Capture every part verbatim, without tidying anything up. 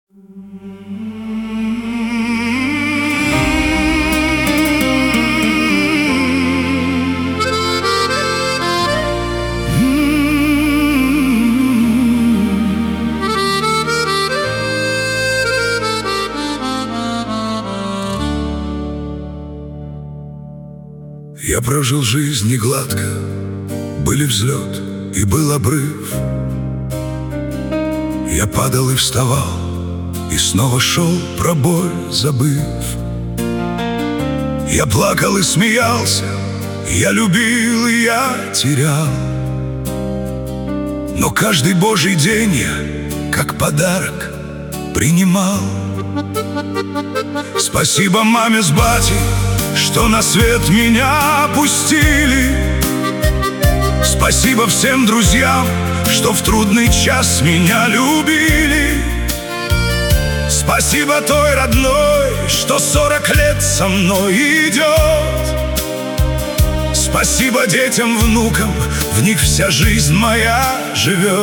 Я прожил жизнь не гладко, были взлет и был обрыв. Я падал и вставал, и снова шел, про боль забыв. Я плакал и смеялся, я любил и я терял. Но каждый божий день я, как подарок, принимал. Спасибо маме с батей, что на свет меня пустили. Спасибо всем друзьям, что в трудный час меня любили. Спасибо той родной, что сорок лет со мной идет. Спасибо детям, внукам, в них вся жизнь моя живет.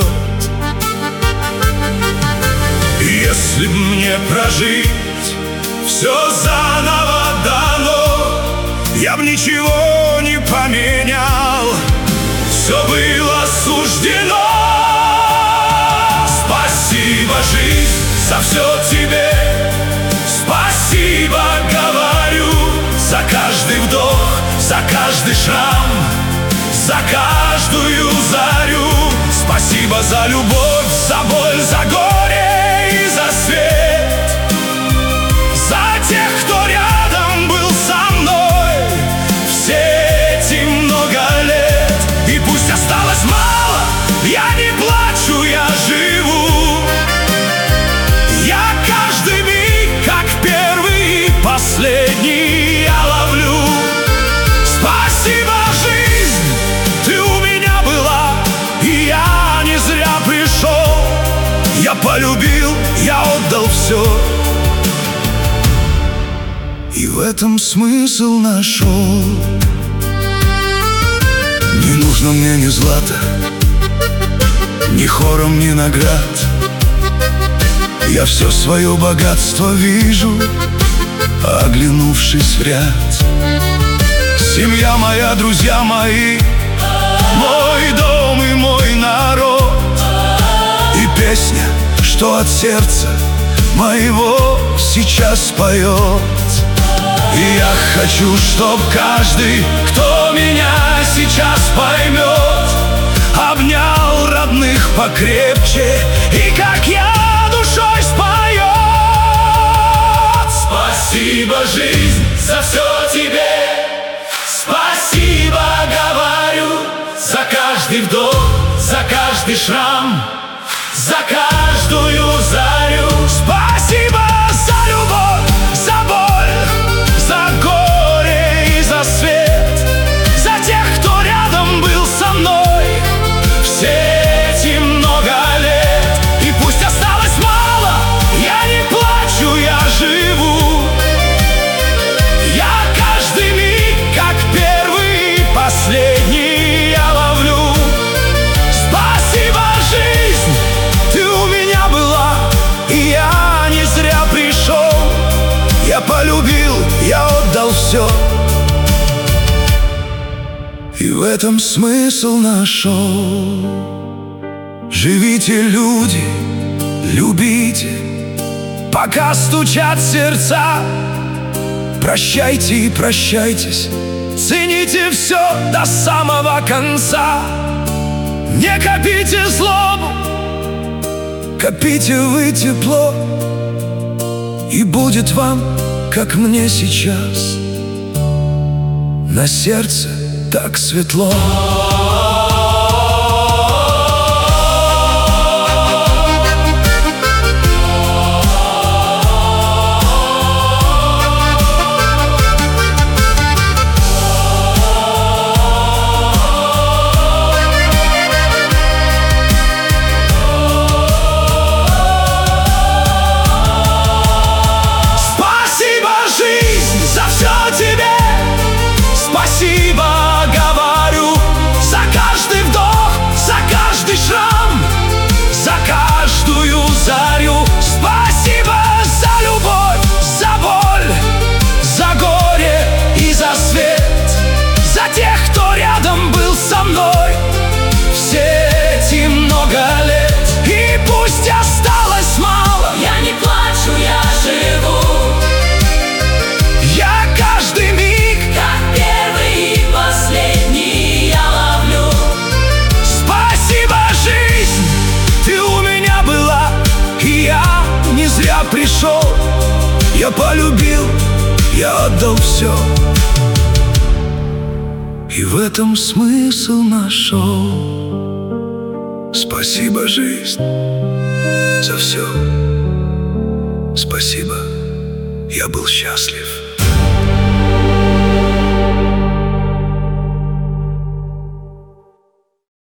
И если б мне прожить все заново дано, я б ничего не поменял, все было суждено. Спасибо, жизнь, за все тебе. Спасибо, говорю, за каждый вдох, за каждый шрам, за каждую зарю. Спасибо за любовь, за боль, за горе и за свет, за тех, кто рядом был со мной все эти много лет. И пусть осталось мало, я не плачу, я живу. Я каждый миг, как первый и последний, я ловлю. Спасибо, жизнь, ты у меня была, и я не зря пришел. Я полюбил, я отдал все, и в этом смысл нашел. Не нужно мне ни злата, ни хором, ни наград. Я все свое богатство вижу, оглянувшись в ряд. Семья моя, друзья мои, мой дом и мой народ, и песня, что от сердца моего сейчас поет. И я хочу, чтоб каждый, кто меня сейчас поймет, обнял родных покрепче и, как я, душой споет. Спасибо, жизнь, за все тебе. Спасибо, говорю, за каждый вдох, за каждый шрам, за каждую зарю. Спасибо за любовь, за боль, за горе и за свет, за тех, кто рядом был со мной все эти много лет. И пусть осталось мало, я не плачу, я живу. Я каждый миг, как первый и последний, я ловлю. Спасибо, жизнь, ты у меня была, и я не зря пришел. Я полюбил, я отдал все, и в этом смысл нашел. Живите, люди, любите, пока стучат сердца. Прощайте и прощайтесь, цените все до самого конца. Не копите злобу, копите вы тепло, и будет вам, как мне сейчас, на сердце так светло. Спасибо, говорю, пришел, я полюбил, я отдал все, и в этом смысл нашел. Спасибо, жизнь, за все. Спасибо, я был счастлив.